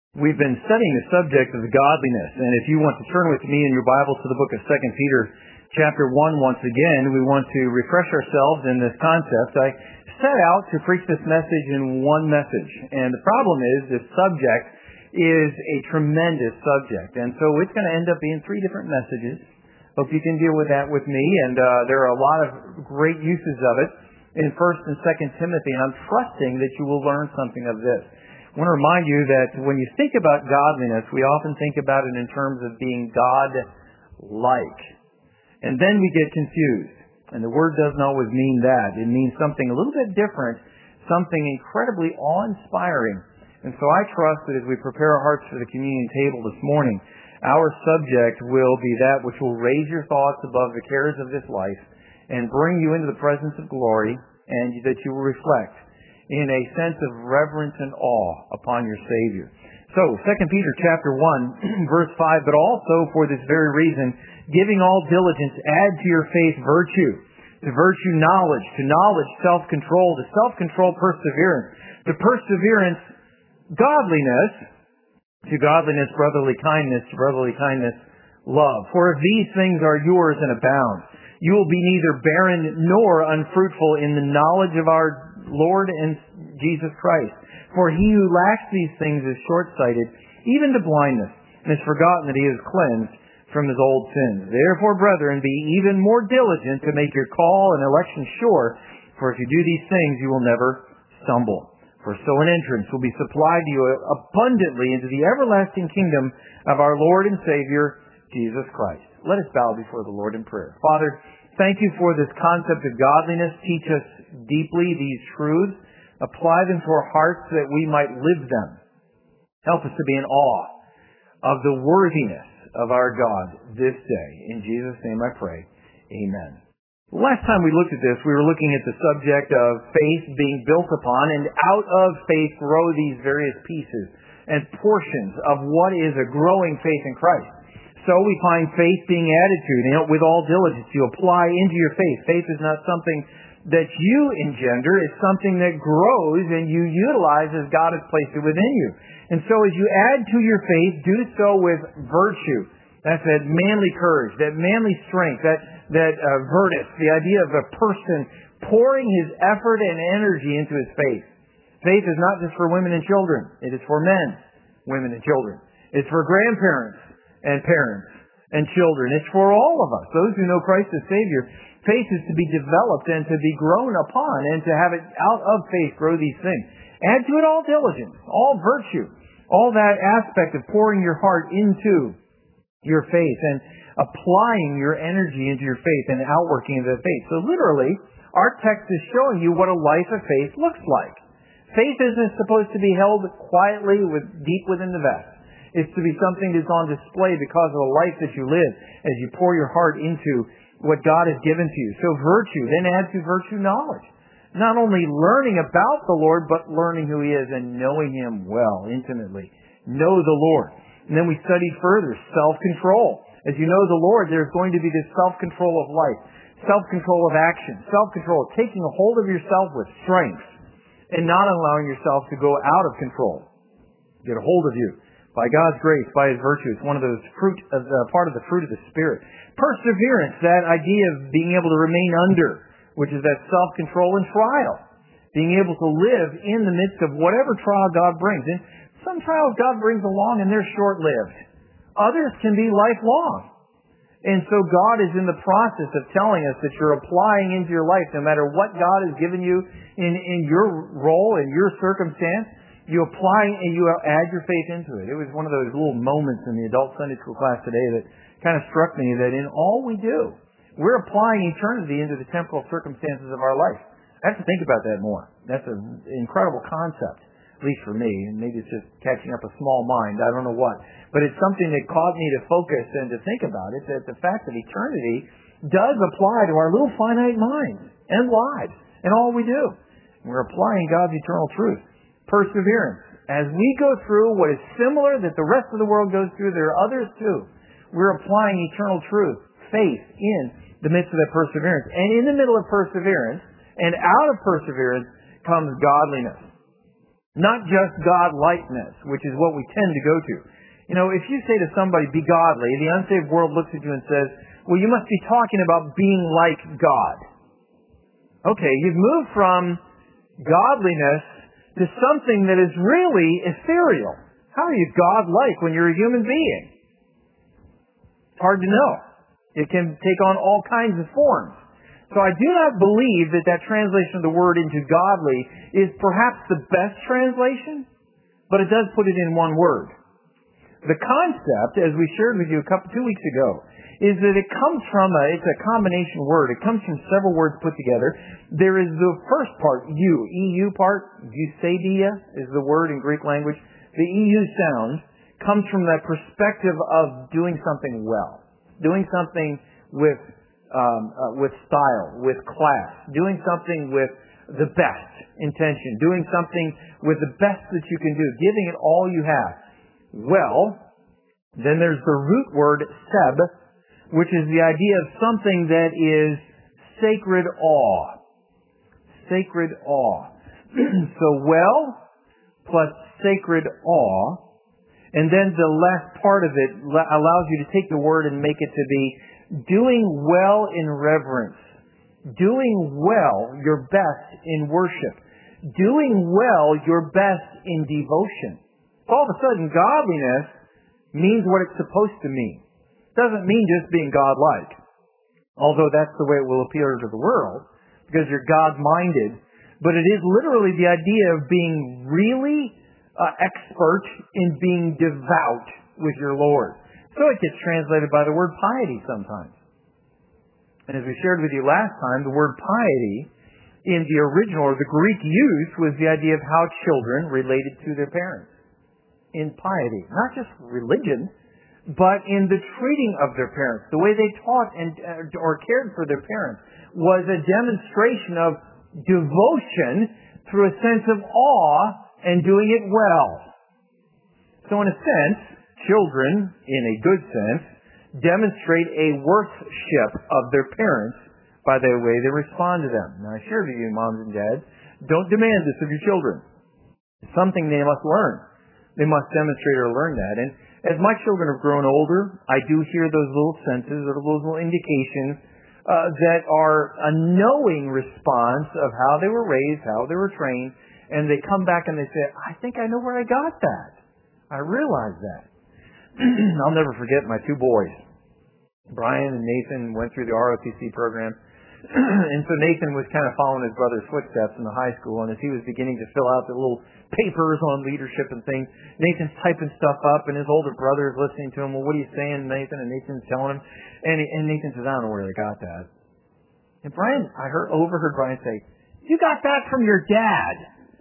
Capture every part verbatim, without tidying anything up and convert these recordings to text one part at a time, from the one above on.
We've been studying the subject of godliness, and if you want to turn with me in your Bible to the book of Second Peter chapter one once again, we want to refresh ourselves in this concept. I set out to preach this message in one message, and the problem is this subject is a tremendous subject, and so it's going to end up being three different messages. Hope you can deal with that with me, and uh, there are a lot of great uses of it in First and Second Timothy, and I'm trusting that you will learn something of this. I want to remind you that when you think about godliness, we often think about it in terms of being God-like. And then we get confused. And the word doesn't always mean that. It means something a little bit different, something incredibly awe-inspiring. And so I trust that as we prepare our hearts for the communion table this morning, our subject will be that which will raise your thoughts above the cares of this life and bring you into the presence of glory, and that you will reflect in a sense of reverence and awe upon your Savior. So, Second Peter chapter one, verse five, but also for this very reason, giving all diligence, add to your faith virtue, to virtue knowledge, to knowledge self-control, to self-control perseverance, to perseverance godliness, to godliness brotherly kindness, to brotherly kindness love. For if these things are yours and abound, you will be neither barren nor unfruitful in the knowledge of our Lord and Jesus Christ. For he who lacks these things is short-sighted, even to blindness, and has forgotten that he is cleansed from his old sins. Therefore, brethren, be even more diligent to make your call and election sure, for if you do these things, you will never stumble. For so an entrance will be supplied to you abundantly into the everlasting kingdom of our Lord and Savior, Jesus Christ. Let us bow before the Lord in prayer. Father, thank you for this concept of godliness. Teach us deeply these truths. Apply them to our hearts that we might live them. Help us to be in awe of the worthiness of our God this day. In Jesus' name I pray. Amen. Last time we looked at this, we were looking at the subject of faith being built upon, and out of faith grow these various pieces and portions of what is a growing faith in Christ. So we find faith being added to, you know, with all diligence. You apply into your faith. Faith is not something that you engender. It's something that grows and you utilize as God has placed it within you. And so as you add to your faith, do so with virtue. That's that manly courage, that manly strength, that, that uh, virtus, the idea of a person pouring his effort and energy into his faith. Faith is not just for women and children. It is for men, women and children. It's for grandparents and parents and children. It's for all of us, those who know Christ as Savior. Faith is to be developed and to be grown upon, and to have it out of faith grow these things. Add to it all diligence, all virtue, all that aspect of pouring your heart into your faith and applying your energy into your faith and outworking of that faith. So literally, our text is showing you what a life of faith looks like. Faith isn't supposed to be held quietly with deep within the vest. It's to be something that's on display because of the life that you live as you pour your heart into what God has given to you. So virtue, then add to virtue knowledge. Not only learning about the Lord, but learning who He is and knowing Him well, intimately. Know the Lord. And then we studied further, self-control. As you know the Lord, there's going to be this self-control of life, self-control of action, self-control of taking a hold of yourself with strength and not allowing yourself to go out of control. Get a hold of you. By God's grace, by His virtue. It's one of those fruit of the, part of the fruit of the Spirit. Perseverance, that idea of being able to remain under, which is that self-control and trial. Being able to live in the midst of whatever trial God brings. And some trials God brings along and they're short-lived. Others can be lifelong. And so God is in the process of telling us that you're applying into your life, no matter what God has given you in, in your role, in your circumstance, you apply and you add your faith into it. It was one of those little moments in the adult Sunday school class today that kind of struck me that in all we do, we're applying eternity into the temporal circumstances of our life. I have to think about that more. That's an incredible concept, at least for me. And maybe it's just catching up a small mind. I don't know what. But it's something that caused me to focus and to think about it, that the fact that eternity does apply to our little finite minds and lives and all we do. We're applying God's eternal truth. Perseverance. As we go through what is similar that the rest of the world goes through, there are others too. We're applying eternal truth, faith, in the midst of that perseverance. And in the middle of perseverance, and out of perseverance, comes godliness. not just God-likeness, which is what we tend to go to. You know, if you say to somebody, be godly, the unsaved world looks at you and says, well, you must be talking about being like God. Okay, you've moved from godliness to something that is really ethereal. How are you God-like when you're a human being? It's hard to know. It can take on all kinds of forms. So I do not believe that that translation of the word into godly is perhaps the best translation, but it does put it in one word. The concept, as we shared with you a couple, two weeks ago, is that it comes from a, it's a combination word. It comes from several words put together. There is the first part, you, E U part, eusedia is the word in Greek language. The E U sound comes from that perspective of doing something well, doing something with um, uh, with style, with class, doing something with the best intention, doing something with the best that you can do, giving it all you have. Well, then there's the root word seb, which is the idea of something that is sacred awe. Sacred awe. So well plus sacred awe. And then the last part of it allows you to take the word and make it to be doing well in reverence. Doing well your best in worship. Doing well your best in devotion. All of a sudden, godliness means what it's supposed to mean. Doesn't mean just being God-like, although that's the way it will appear to the world, because you're God-minded. But it is literally the idea of being really uh, expert in being devout with your Lord. So it gets translated by the word piety sometimes. And as we shared with you last time, the word piety in the original, or the Greek use, was the idea of how children related to their parents. In piety. Not just religion, but in the treating of their parents. The way they taught and uh, or cared for their parents was a demonstration of devotion through a sense of awe and doing it well. So in a sense, children, in a good sense, demonstrate a worship of their parents by the way they respond to them. Now I shared with you, moms and dads, don't demand this of your children. It's something they must learn. They must demonstrate or learn that. And as my children have grown older, I do hear those little senses or those little indications uh, that are a knowing response of how they were raised, how they were trained, and they come back and they say, I think I know where I got that. I realize that. I'll never forget my two boys. Brian and Nathan went through the R O T C program. And so Nathan was kind of following his brother's footsteps in the high school, and as he was beginning to fill out the little papers on leadership and things, Nathan's typing stuff up, and his older brother is listening to him. Well, what are you saying, Nathan? And Nathan's telling him, and, he, and Nathan says, I don't know where they got that. And Brian, I heard overheard Brian say, you got that from your dad.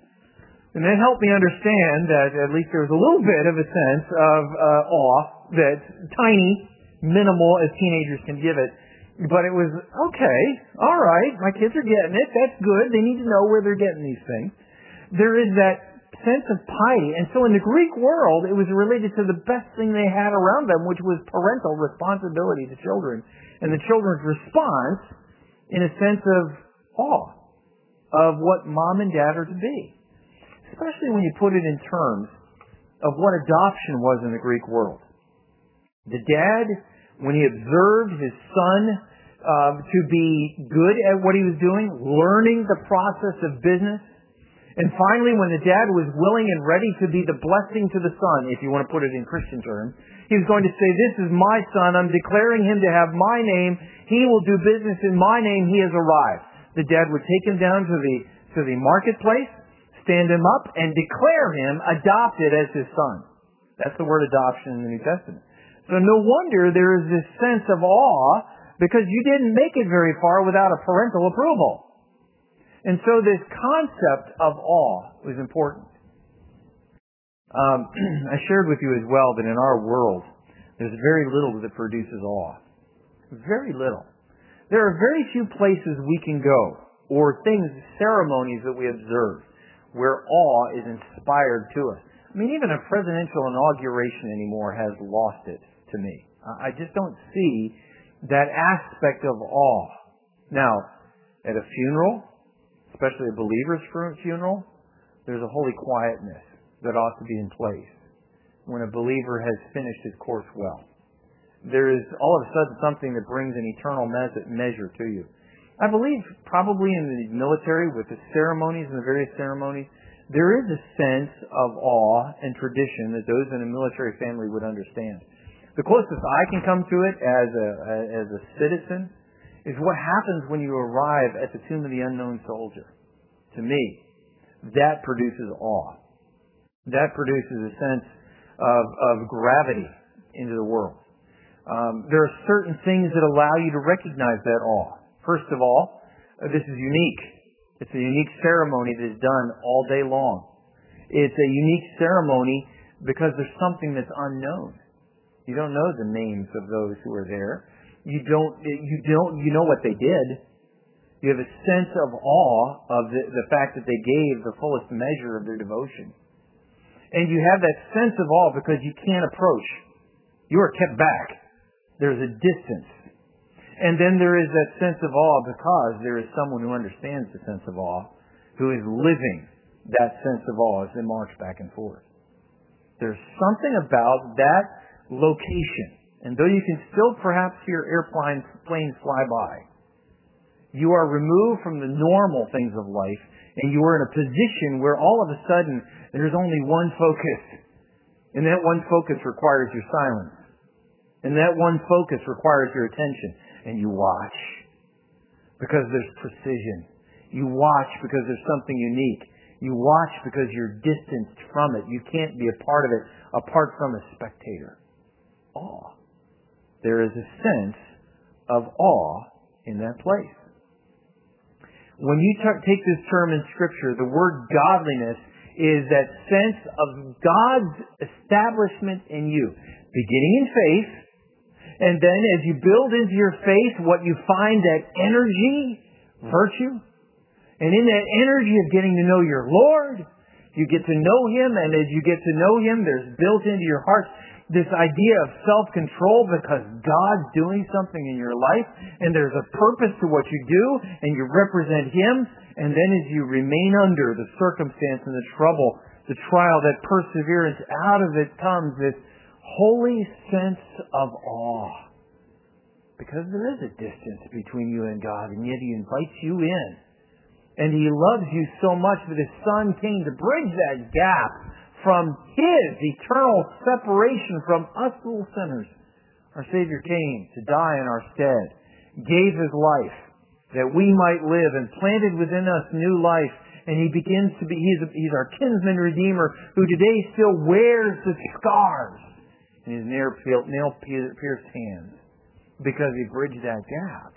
And that helped me understand that at least there was a little bit of a sense of uh, awe that's tiny, minimal as teenagers can give it. But it was, okay, all right, my kids are getting it. That's good. They need to know where they're getting these things. There is that sense of piety. And so in the Greek world, it was related to the best thing they had around them, which was parental responsibility to children. And the children's response in a sense of awe of what mom and dad are to be. Especially when you put it in terms of what adoption was in the Greek world. The dad, when he observed his son uh, to be good at what he was doing, learning the process of business, and finally when the dad was willing and ready to be the blessing to the son, if you want to put it in Christian terms, he was going to say, this is my son, I'm declaring him to have my name, he will do business in my name, he has arrived. The dad would take him down to the, to the marketplace, stand him up, and declare him adopted as his son. That's the word adoption in the New Testament. So no wonder there is this sense of awe because you didn't make it very far without a parental approval. And so this concept of awe was important. Um, I shared with you as well that in our world, there's very little that produces awe. Very little. There are very few places we can go or things, ceremonies that we observe where awe is inspired to us. I mean, even a presidential inauguration anymore has lost it to me. I just don't see that aspect of awe. Now, at a funeral, especially a believer's funeral, There's a holy quietness that ought to be in place when a believer has finished his course well. There is all of a sudden something that brings an eternal measure to you. I believe probably in the military, with the ceremonies and the various ceremonies, there is a sense of awe and tradition that those in a military family would understand. The closest I can come to it as a, as a citizen is what happens when you arrive at the tomb of the unknown soldier. To me, that produces awe. That produces a sense of, of gravity into the world. Um, there are certain things that allow you to recognize that awe. First of all, uh, this is unique. It's a unique ceremony that is done all day long. It's a unique ceremony because there's something that's unknown. You don't know the names of those who are there. You don't, you don't, you know what they did. You have a sense of awe of the, the fact that they gave the fullest measure of their devotion. And you have that sense of awe because you can't approach. You are kept back. There's a distance. And then there is that sense of awe because there is someone who understands the sense of awe, who is living that sense of awe as they march back and forth. There's something about that location. And though you can still perhaps hear airplanes planes fly by, you are removed from the normal things of life, and you are in a position where all of a sudden there's only one focus. And that one focus requires your silence. And that one focus requires your attention. And you watch because there's precision. You watch because there's something unique. You watch because you're distanced from it. You can't be a part of it apart from a spectator. Awe. There is a sense of awe in that place. When you t- take this term in Scripture, the word godliness is that sense of God's establishment in you, beginning in faith, and then as you build into your faith, what you find that energy, virtue, and in that energy of getting to know your Lord, you get to know Him, and as you get to know Him, there's built into your heart this idea of self-control because God's doing something in your life, and there's a purpose to what you do, and you represent Him, and then as you remain under the circumstance and the trouble, the trial, that perseverance, out of it comes this holy sense of awe. Because there is a distance between you and God, and yet He invites you in. And He loves you so much that His Son came to bridge that gap from His eternal separation from us little sinners. Our Savior came to die in our stead, gave His life that we might live, and planted within us new life. And He begins to be, He's, he's our kinsman redeemer who today still wears the scars in His nail-pierced hands because He bridged that gap.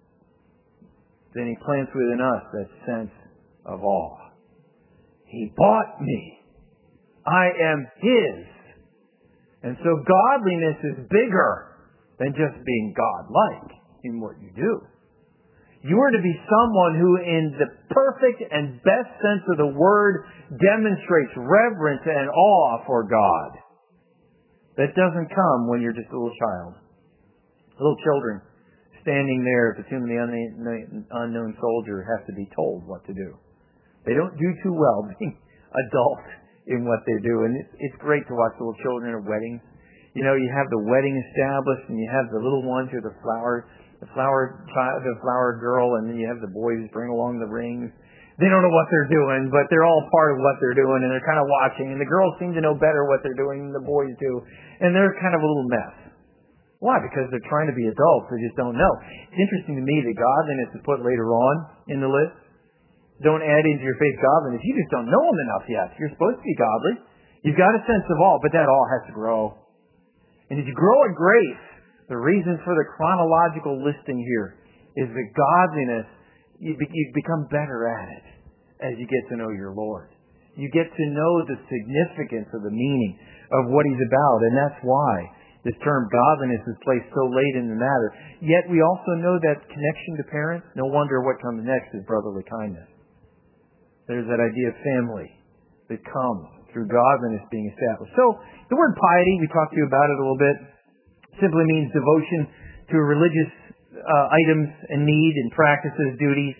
Then He plants within us that sense of awe. He bought me. I am His. And so godliness is bigger than just being God-like in what you do. You are to be someone who, in the perfect and best sense of the word, demonstrates reverence and awe for God. That doesn't come when you're just a little child. Little children standing there at the tomb of the unknown soldier have to be told what to do. They don't do too well being adults in what they do. And it's, it's great to watch little children at weddings. You know, you have the wedding established, and you have the little ones who are the flower, the flower child, the flower girl, and then you have the boys bring along the rings. They don't know what they're doing, but they're all part of what they're doing, and they're kind of watching. And the girls seem to know better what they're doing than the boys do. And they're kind of a little mess. Why? Because they're trying to be adults. They just don't know. It's interesting to me that godliness is put later on in the list. Don't add into your faith godliness. You just don't know Him enough yet. You're supposed to be godly. You've got a sense of awe, but that awe has to grow. And as you grow in grace, the reason for the chronological listing here is that godliness, you, be, you become better at it as you get to know your Lord. You get to know the significance of the meaning of what He's about, and that's why this term godliness is placed so late in the matter. Yet we also know that connection to parents, no wonder what comes next is brotherly kindness. There's that idea of family that comes through godliness being established. So the word piety, we talked to you about it a little bit, simply means devotion to religious uh, items and need and practices, duties.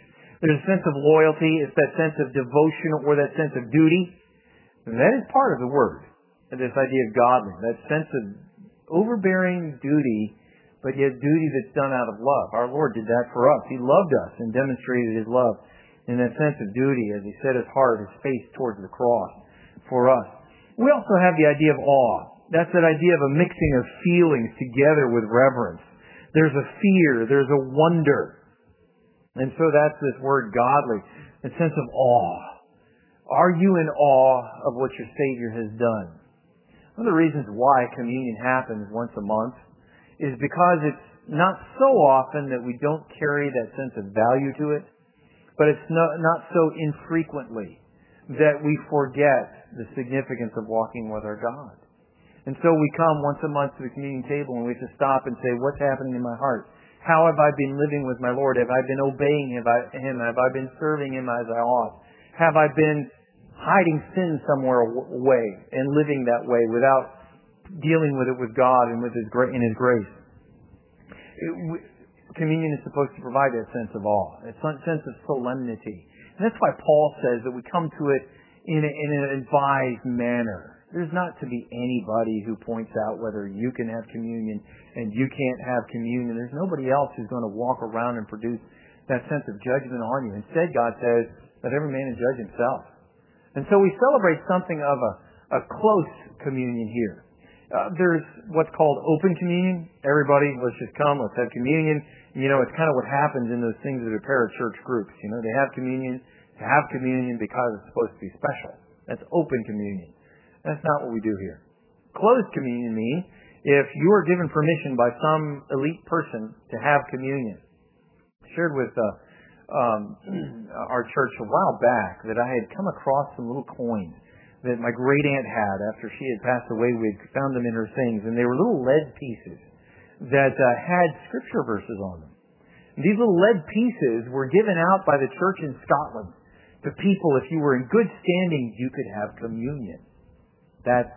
There's a sense of loyalty. It's that sense of devotion or that sense of duty. And that is part of the word. This idea of godly. That sense of overbearing duty, but yet duty that's done out of love. Our Lord did that for us. He loved us and demonstrated His love in that sense of duty as He set His heart, His face towards the cross for us. We also have the idea of awe. That's that idea of a mixing of feelings together with reverence. There's a fear. There's a wonder. And so that's this word godly, a sense of awe. Are you in awe of what your Savior has done? One of the reasons why communion happens once a month is because it's not so often that we don't carry that sense of value to it, but it's not, not so infrequently that we forget the significance of walking with our God. And so we come once a month to the communion table and we have to stop and say, what's happening in my heart? How have I been living with my Lord? Have I been obeying Him? Have I been serving Him as I ought? Have I been hiding sin somewhere away and living that way without dealing with it with God and with His gra- in His grace? It, we, communion is supposed to provide that sense of awe, that sense of solemnity. And that's why Paul says that we come to it in, a, in an advised manner. There's not to be anybody who points out whether you can have communion and you can't have communion. There's nobody else who's going to walk around and produce that sense of judgment on you. Instead, God says, let every man judge himself. And so we celebrate something of a, a close communion here. Uh, there's what's called open communion. Everybody, let's just come, let's have communion. You know, it's kind of what happens in those things that are parachurch groups. You know, they have communion, they have communion because it's supposed to be special. That's open communion. That's not what we do here. Closed communion means if you are given permission by some elite person to have communion. I shared with uh, um, our church a while back that I had come across some little coins that my great aunt had after she had passed away. We had found them in her things, and they were little lead pieces that uh, had scripture verses on them. And these little lead pieces were given out by the church in Scotland to people. If you were in good standing, you could have communion. That's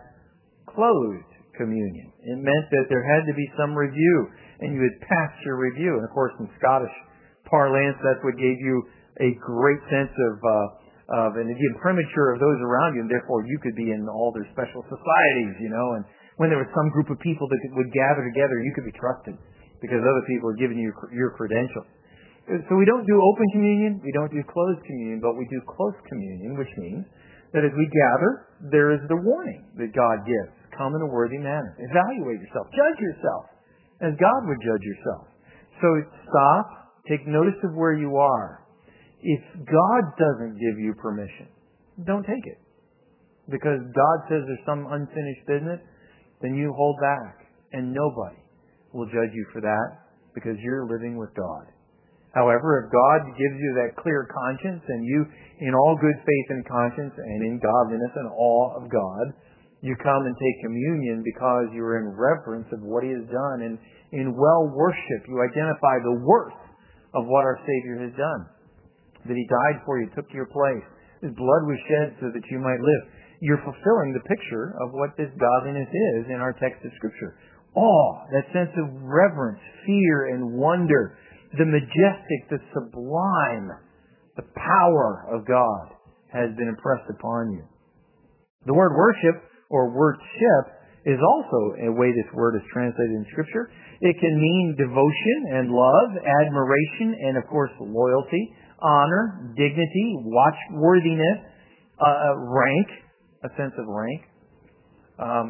closed communion. It meant that there had to be some review, and you had passed your review. And of course, in Scottish parlance, that's what gave you a great sense of, uh, of and the imprimatur of those around you, and therefore you could be in all their special societies, you know. And when there was some group of people that would gather together, you could be trusted because other people are giving you your credentials. So we don't do open communion, we don't do closed communion, but we do close communion, which means that as we gather, there is the warning that God gives. Come in a worthy manner. Evaluate yourself. Judge yourself as God would judge yourself. So stop. Take notice of where you are. If God doesn't give you permission, don't take it. Because God says there's some unfinished business, then you hold back. And nobody will judge you for that because you're living with God. However, if God gives you that clear conscience and you, in all good faith and conscience and in godliness and awe of God, you come and take communion because you're in reverence of what He has done. And in well worship, you identify the worth of what our Savior has done. That He died for you, took your place. His blood was shed so that you might live. You're fulfilling the picture of what this godliness is in our text of Scripture. Awe, that sense of reverence, fear, and wonder. The majestic, the sublime, the power of God has been impressed upon you. The word worship or worship is also a way this word is translated in Scripture. It can mean devotion and love, admiration, and of course loyalty, honor, dignity, watchworthiness, uh, rank, a sense of rank. Um,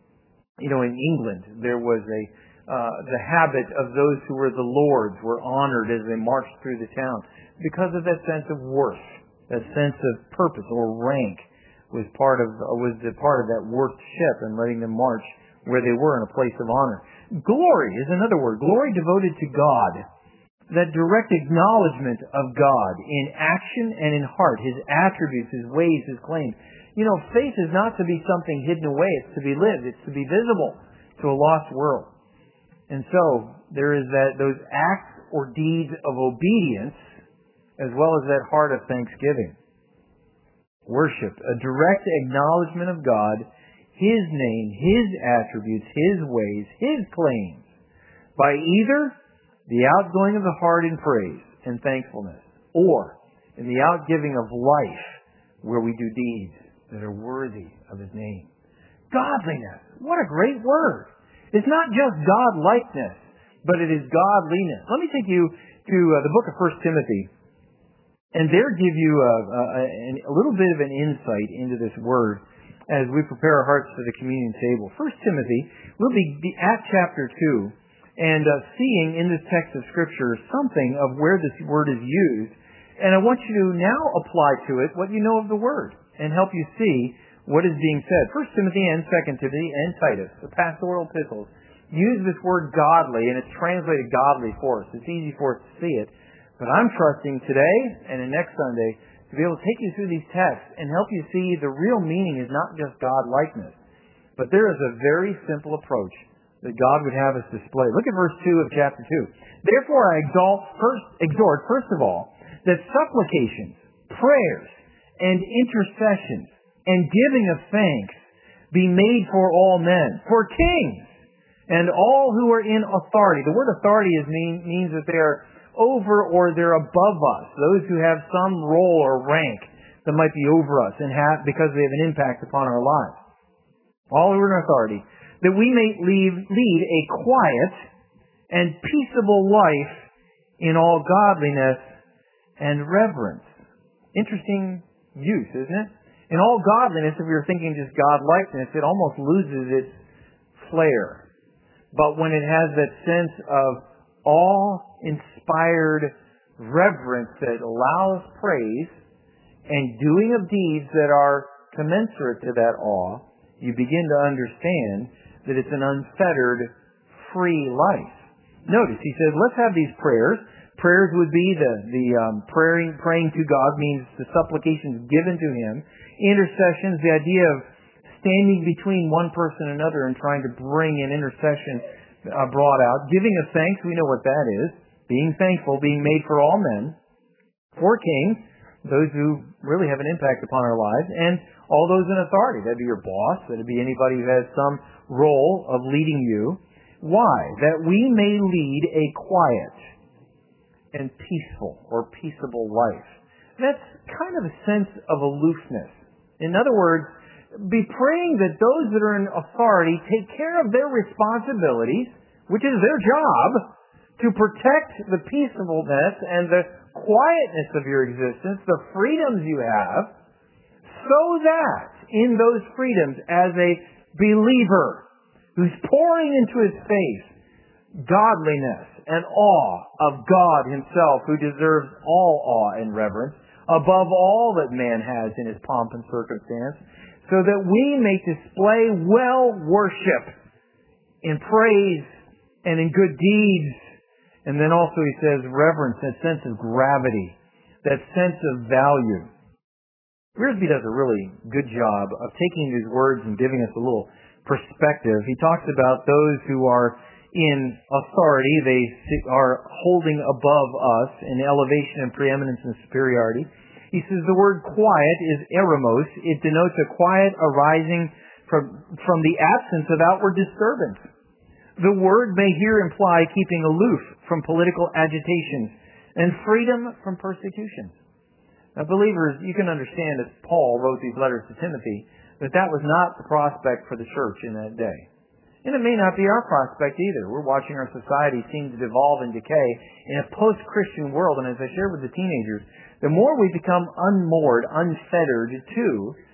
you know, in England there was a Uh, the habit of those who were the lords were honored as they marched through the town because of that sense of worth, that sense of purpose or rank was part of was the part of that worship and letting them march where they were in a place of honor. Glory is another word. Glory devoted to God, that direct acknowledgement of God in action and in heart, His attributes, His ways, His claims. You know, faith is not to be something hidden away. It's to be lived. It's to be visible to a lost world. And so there is that those acts or deeds of obedience as well as that heart of thanksgiving. Worship, a direct acknowledgement of God, His name, His attributes, His ways, His claims, by either the outgoing of the heart in praise and thankfulness, or in the outgiving of life where we do deeds that are worthy of His name. Godliness. What a great word. It's not just God-likeness, but it is godliness. Let me take you to uh, the book of First Timothy, and there give you a, a, a little bit of an insight into this word as we prepare our hearts for the communion table. First Timothy, we'll be at chapter two, and uh, seeing in this text of Scripture something of where this word is used. And I want you to now apply to it what you know of the word and help you see what is being said. First Timothy and Second Timothy and Titus, the pastoral epistles, use this word godly, and it's translated godly for us. It's easy for us to see it. But I'm trusting today and next Sunday to be able to take you through these texts and help you see the real meaning is not just God-likeness, but there is a very simple approach that God would have us display. Look at verse two of chapter two. Therefore I exalt first, exhort, first of all, that supplications, prayers, and intercessions, and giving of thanks be made for all men, for kings, and all who are in authority. The word authority is mean, means that they are over or they're above us, those who have some role or rank that might be over us and have because they have an impact upon our lives. All who are in authority, that we may lead, lead a quiet and peaceable life in all godliness and reverence. Interesting use, isn't it? In all godliness, if we were thinking just God-likeness, it almost loses its flair. But when it has that sense of awe-inspired reverence that allows praise and doing of deeds that are commensurate to that awe, you begin to understand that it's an unfettered, free life. Notice, he says, let's have these prayers. Prayers would be the, the um, praying, praying to God means the supplications given to Him. Intercessions, the idea of standing between one person and another and trying to bring an intercession uh, brought out. Giving of thanks, we know what that is. Being thankful, being made for all men. For kings, those who really have an impact upon our lives. And all those in authority. That'd be your boss. That'd be anybody who has some role of leading you. Why? That we may lead a quiet and peaceful or peaceable life. That's kind of a sense of aloofness. In other words, be praying that those that are in authority take care of their responsibilities, which is their job, to protect the peaceableness and the quietness of your existence, the freedoms you have, so that in those freedoms, as a believer who's pouring into his face godliness and awe of God Himself, who deserves all awe and reverence, above all that man has in his pomp and circumstance, so that we may display well worship in praise and in good deeds. And then also he says reverence, that sense of gravity, that sense of value. Wiersbe does a really good job of taking these words and giving us a little perspective. He talks about those who are in authority. They are holding above us in elevation and preeminence and superiority. He says the word quiet is eremos. It denotes a quiet arising from, from the absence of outward disturbance. The word may here imply keeping aloof from political agitations and freedom from persecutions. Now, believers, you can understand as Paul wrote these letters to Timothy that that was not the prospect for the church in that day. And it may not be our prospect either. We're watching our society seem to devolve and decay in a post-Christian world. And as I shared with the teenagers, the more we become unmoored, unfettered to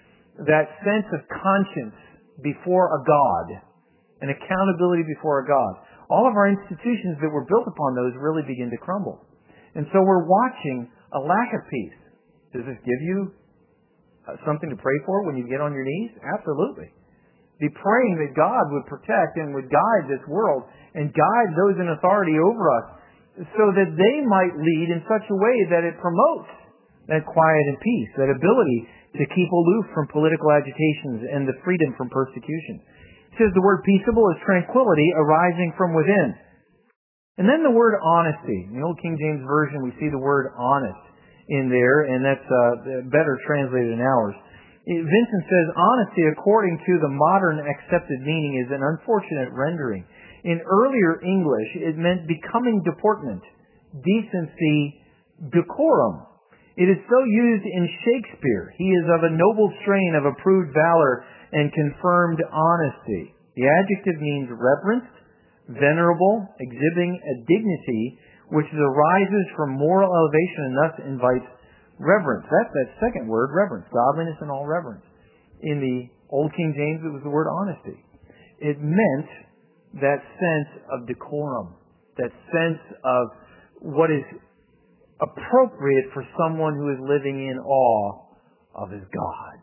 that sense of conscience before a God, an accountability before a God, all of our institutions that were built upon those really begin to crumble. And so we're watching a lack of peace. Does this give you something to pray for when you get on your knees? Absolutely. Be praying that God would protect and would guide this world and guide those in authority over us so that they might lead in such a way that it promotes that quiet and peace, that ability to keep aloof from political agitations and the freedom from persecution. It says the word peaceable is tranquility arising from within. And then the word honesty. In the Old King James Version, we see the word honest in there, and that's uh, better translated in ours. Vincent says, honesty, according to the modern accepted meaning, is an unfortunate rendering. In earlier English, it meant becoming deportment, decency, decorum. It is so used in Shakespeare. He is of a noble strain of approved valor and confirmed honesty. The adjective means reverenced, venerable, exhibiting a dignity which arises from moral elevation and thus invites reverence. That's that second word, reverence. Godliness and all reverence. In the Old King James, it was the word honesty. It meant that sense of decorum, that sense of what is appropriate for someone who is living in awe of his God.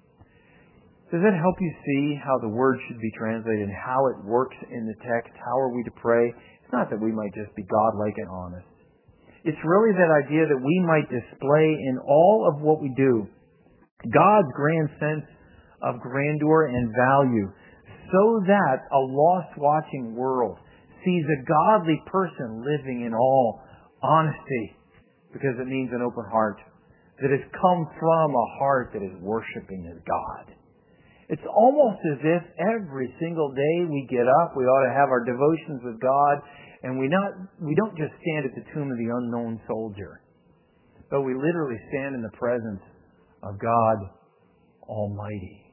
Does that help you see how the word should be translated and how it works in the text? How are we to pray? It's not that we might just be godlike and honest. It's really that idea that we might display in all of what we do God's grand sense of grandeur and value, so that a lost watching world sees a godly person living in all honesty, because it means an open heart that has come from a heart that is worshiping his God. It's almost as if every single day we get up, we ought to have our devotions with God, and we not we don't just stand at the tomb of the unknown soldier, but we literally stand in the presence of God Almighty.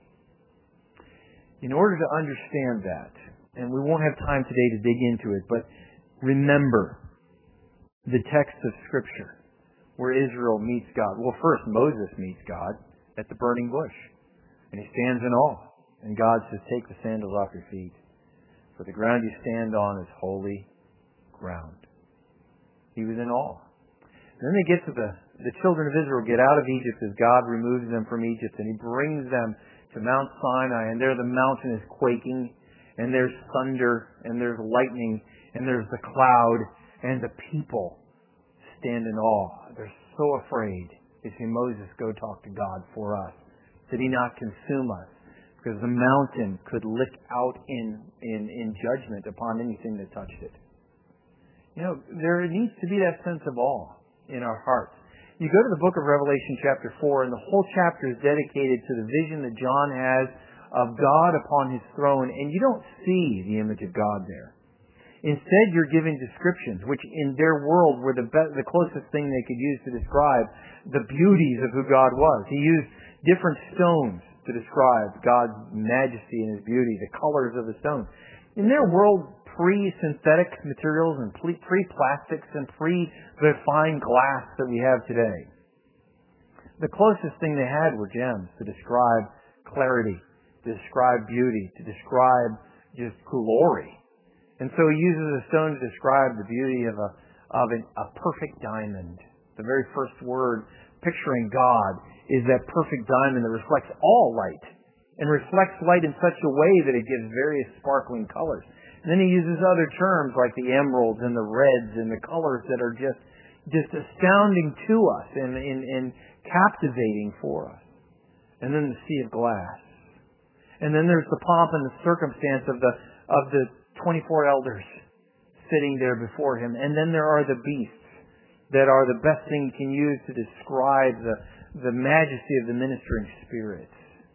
In order to understand that, and we won't have time today to dig into it, but remember the text of Scripture where Israel meets God. Well, first Moses meets God at the burning bush. And he stands in awe. And God says, take the sandals off your feet, for the ground you stand on is holy ground. He was in awe. And then they get to the, the children of Israel get out of Egypt as God removes them from Egypt, and he brings them to Mount Sinai, and there the mountain is quaking, and there's thunder, and there's lightning, and there's the cloud, and the people stand in awe. They're so afraid. They say, Moses, go talk to God for us. Did he not consume us? Because the mountain could lick out in, in, in judgment upon anything that touched it. You know, there needs to be that sense of awe in our hearts. You go to the book of Revelation chapter four, and the whole chapter is dedicated to the vision that John has of God upon his throne, and you don't see the image of God there. Instead, you're given descriptions, which in their world were the be- the closest thing they could use to describe the beauties of who God was. He used different stones to describe God's majesty and his beauty, the colors of the stones. In their world, pre-synthetic materials and pre-plastics and pre-refined glass that we have today, the closest thing they had were gems to describe clarity, to describe beauty, to describe just glory. And so he uses a stone to describe the beauty of a of an, a perfect diamond. The very first word picturing God is that perfect diamond that reflects all light and reflects light in such a way that it gives various sparkling colors. And then he uses other terms like the emeralds and the reds and the colors that are just just astounding to us and, and, and captivating for us. And then the sea of glass. And then there's the pomp and the circumstance of the of the twenty-four elders sitting there before him. And then there are the beasts that are the best thing you can use to describe the, the majesty of the ministering spirits.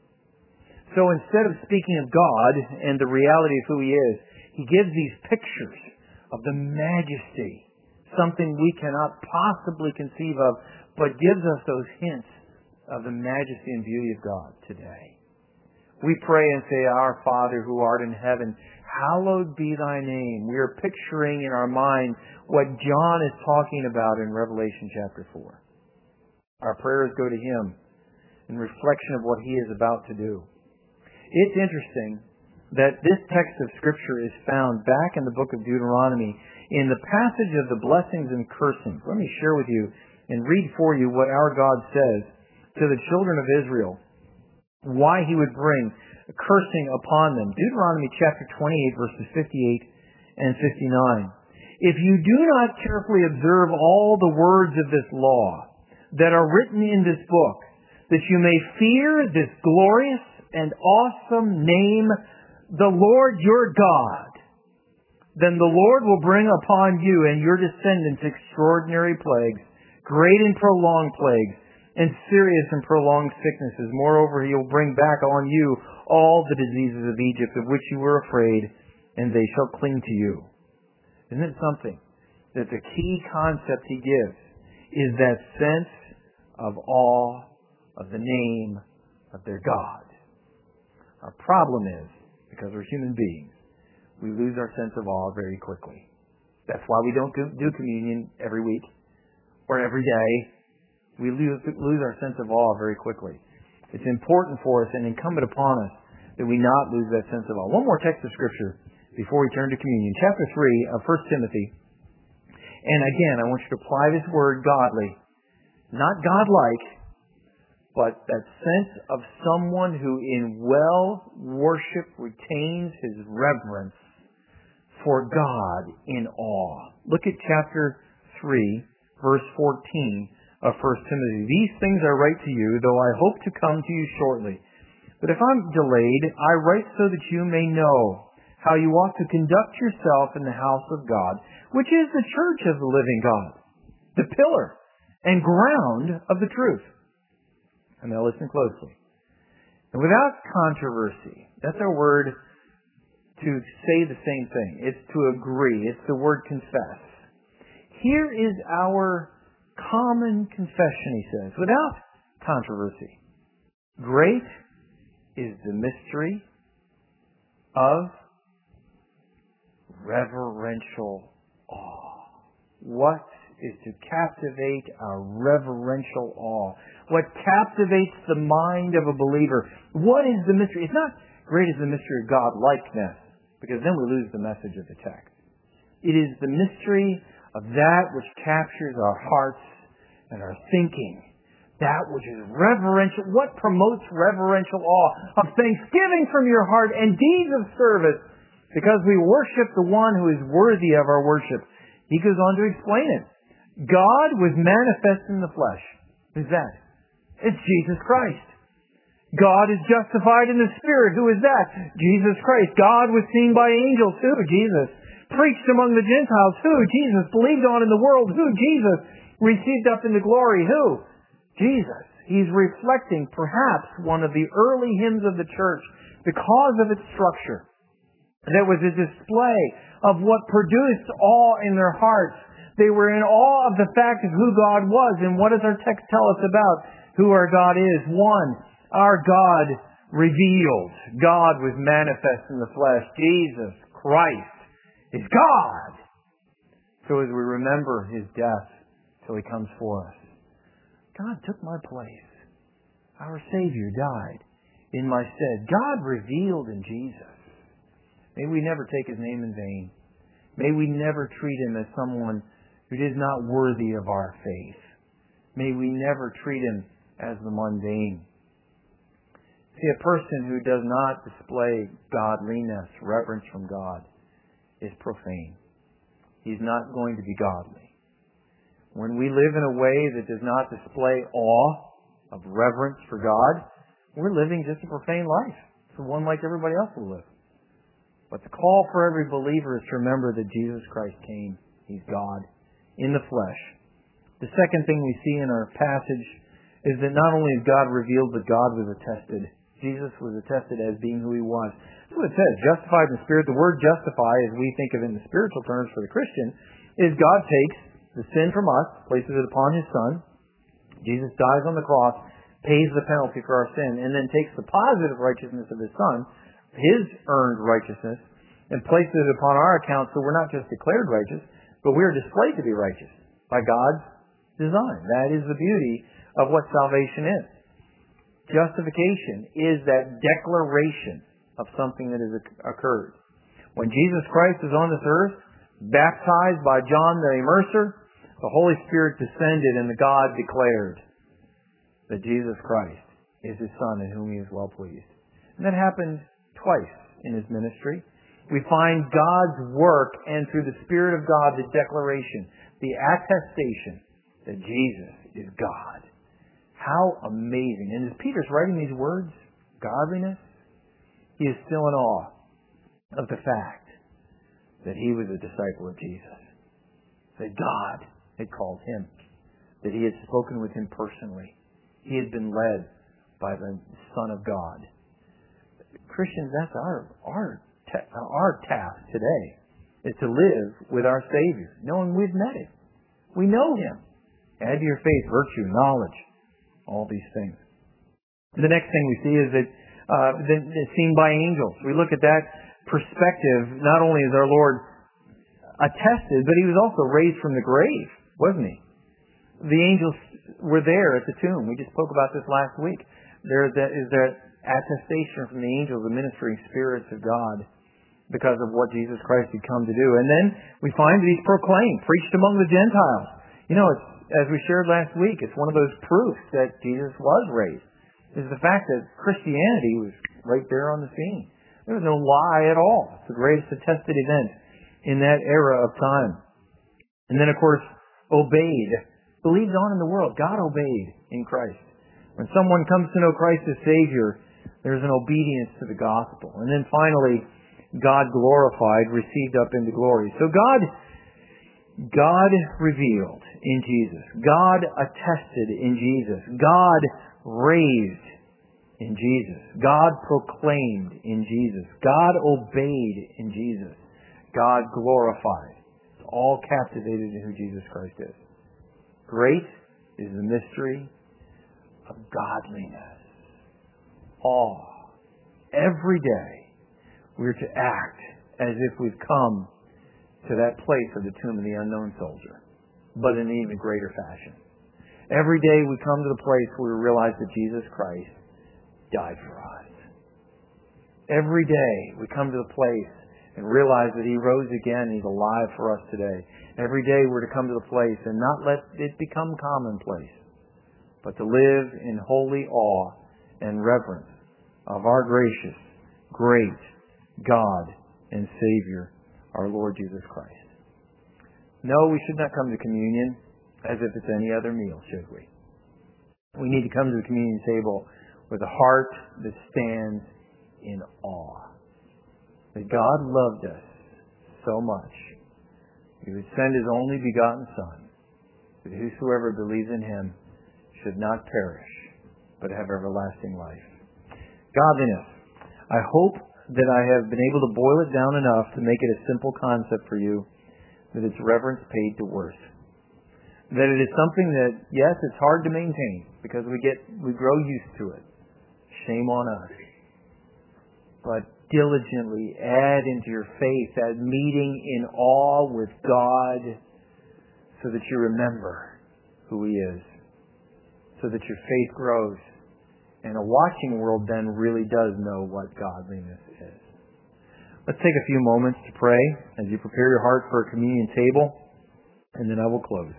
So instead of speaking of God and the reality of who he is, he gives these pictures of the majesty, something we cannot possibly conceive of, but gives us those hints of the majesty and beauty of God today. We pray and say, Our Father who art in heaven, hallowed be thy name. We are picturing in our mind what John is talking about in Revelation chapter four. Our prayers go to him in reflection of what he is about to do. It's interesting that this text of Scripture is found back in the book of Deuteronomy in the passage of the blessings and cursings. Let me share with you and read for you what our God says to the children of Israel, why he would bring a cursing upon them. Deuteronomy chapter twenty-eight, verses fifty-eight and fifty-nine. If you do not carefully observe all the words of this law that are written in this book, that you may fear this glorious and awesome name, the Lord your God, then the Lord will bring upon you and your descendants extraordinary plagues, great and prolonged plagues, and serious and prolonged sicknesses. Moreover, he will bring back on you all the diseases of Egypt of which you were afraid, and they shall cling to you. Isn't it something that the key concept he gives is that sense of awe of the name of their God. Our problem is, because we're human beings, we lose our sense of awe very quickly. That's why we don't do communion every week or every day. We lose, lose our sense of awe very quickly. It's important for us and incumbent upon us that we not lose that sense of awe. One more text of Scripture before we turn to communion. Chapter three of First Timothy. And again, I want you to apply this word godly. Not godlike, but that sense of someone who in well worship retains his reverence for God in awe. Look at chapter three, verse fourteen of First Timothy. These things I write to you, though I hope to come to you shortly. But if I'm delayed, I write so that you may know how you ought to conduct yourself in the house of God, which is the church of the living God, the pillar and ground of the truth. And now listen closely. And without controversy, that's our word to say the same thing. It's to agree. It's the word confess. Here is our common confession, he says, without controversy. Great is the mystery of reverential awe. What is to captivate our reverential awe? What captivates the mind of a believer? What is the mystery? It's not great is the mystery of God-likeness, because then we lose the message of the text. It is the mystery of that which captures our hearts and our thinking. That which is reverential. What promotes reverential awe? Of thanksgiving from your heart and deeds of service, because we worship the one who is worthy of our worship. He goes on to explain it. God was manifest in the flesh. Who's that? It's Jesus Christ. God is justified in the Spirit. Who is that? Jesus Christ. God was seen by angels. Who? Jesus. Preached among the Gentiles. Who? Jesus. Believed on in the world. Who? Jesus. Received up into glory. Who? Jesus. He's reflecting perhaps one of the early hymns of the church because of its structure. There was a display of what produced awe in their hearts. They were in awe of the fact of who God was. And what does our text tell us about who our God is? One, our God revealed. God was manifest in the flesh. Jesus Christ is God. So as we remember His death till He comes for us, God took my place. Our Savior died in my stead. God revealed in Jesus. May we never take His name in vain. May we never treat Him as someone who is not worthy of our faith. May we never treat Him as the mundane. See, a person who does not display godliness, reverence from God, is profane. He's not going to be godly. When we live in a way that does not display awe of reverence for God, we're living just a profane life. It's one like everybody else will live. But the call for every believer is to remember that Jesus Christ came. He's God in the flesh. The second thing we see in our passage is that not only is God revealed, but God was attested. Jesus was attested as being who He was. That's what it says, justified in the Spirit. The word justify, as we think of it in the spiritual terms for the Christian, is God takes the sin from us, places it upon His Son. Jesus dies on the cross, pays the penalty for our sin, and then takes the positive righteousness of His Son, His earned righteousness, and places it upon our account, so we're not just declared righteous, but we are displayed to be righteous by God's design. That is the beauty of what salvation is. Justification is that declaration of something that has occurred. When Jesus Christ was on this earth, baptized by John the Immerser, the Holy Spirit descended and the God declared that Jesus Christ is His Son in whom He is well pleased. And that happened twice in His ministry. We find God's work, and through the Spirit of God, the declaration, the attestation that Jesus is God. How amazing. And as Peter's writing these words, godliness, he is still in awe of the fact that he was a disciple of Jesus. That God had called him. That He had spoken with him personally. He had been led by the Son of God. Christians, that's our, our, our task today, is to live with our Savior, knowing we've met Him. We know Him. Add to your faith virtue, knowledge, all these things. The next thing we see is that uh, it's seen by angels. We look at that perspective. Not only is our Lord attested, but he was also raised from the grave, wasn't he? The angels were there at the tomb. We just spoke about this last week. There is that attestation from the angels, the ministering spirits of God, because of what Jesus Christ had come to do. And then we find that he's proclaimed, preached among the Gentiles. You know, it's, as we shared last week, it's one of those proofs that Jesus was raised. Is the fact that Christianity was right there on the scene. There was no lie at all. It's the greatest attested event in that era of time. And then, of course, obeyed. Believed on in the world. God obeyed in Christ. When someone comes to know Christ as Savior, there's an obedience to the gospel. And then finally, God glorified, received up into glory. So God, God revealed in Jesus. God attested in Jesus. God raised in Jesus. God proclaimed in Jesus. God obeyed in Jesus. God glorified. It's all captivated in who Jesus Christ is. Great is the mystery of godliness. Awe. Every day we're to act as if we've come to that place of the tomb of the unknown soldier, but in an even greater fashion. Every day we come to the place where we realize that Jesus Christ died for us. Every day we come to the place and realize that he rose again and he's alive for us today. Every day we're to come to the place and not let it become commonplace, but to live in holy awe and reverence of our gracious, great God and Savior, our Lord Jesus Christ. No, we should not come to communion as if it's any other meal, should we? We need to come to the communion table with a heart that stands in awe. That God loved us so much, he would send his only begotten Son, that whosoever believes in him should not perish, but have everlasting life. Godliness. I hope that I have been able to boil it down enough to make it a simple concept for you, that it's reverence paid to worth. That it is something that, yes, it's hard to maintain because we get we grow used to it. Shame on us. But diligently add into your faith that meeting in awe with God so that you remember who he is. So that your faith grows. And a watching world then really does know what godliness is. Let's take a few moments to pray as you prepare your heart for a communion table, and then I will close.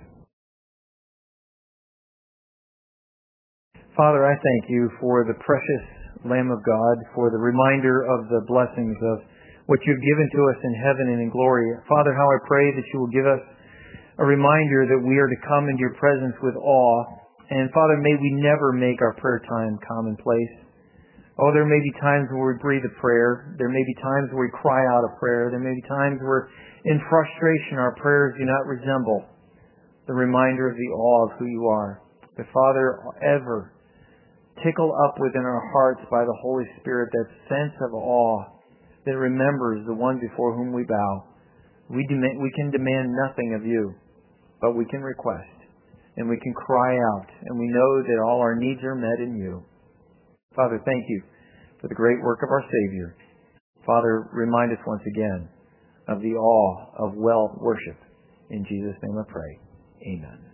Father, I thank you for the precious Lamb of God, for the reminder of the blessings of what you've given to us in heaven and in glory. Father, how I pray that you will give us a reminder that we are to come into your presence with awe. And Father, may we never make our prayer time commonplace. Oh, there may be times where we breathe a prayer. There may be times where we cry out a prayer. There may be times where in frustration our prayers do not resemble the reminder of the awe of who you are. But Father, ever tickle up within our hearts by the Holy Spirit that sense of awe that remembers the one before whom we bow. We, demand, we can demand nothing of you, but we can request. And we can cry out, and we know that all our needs are met in you. Father, thank you for the great work of our Savior. Father, remind us once again of the awe of well worship. In Jesus' name I pray. Amen.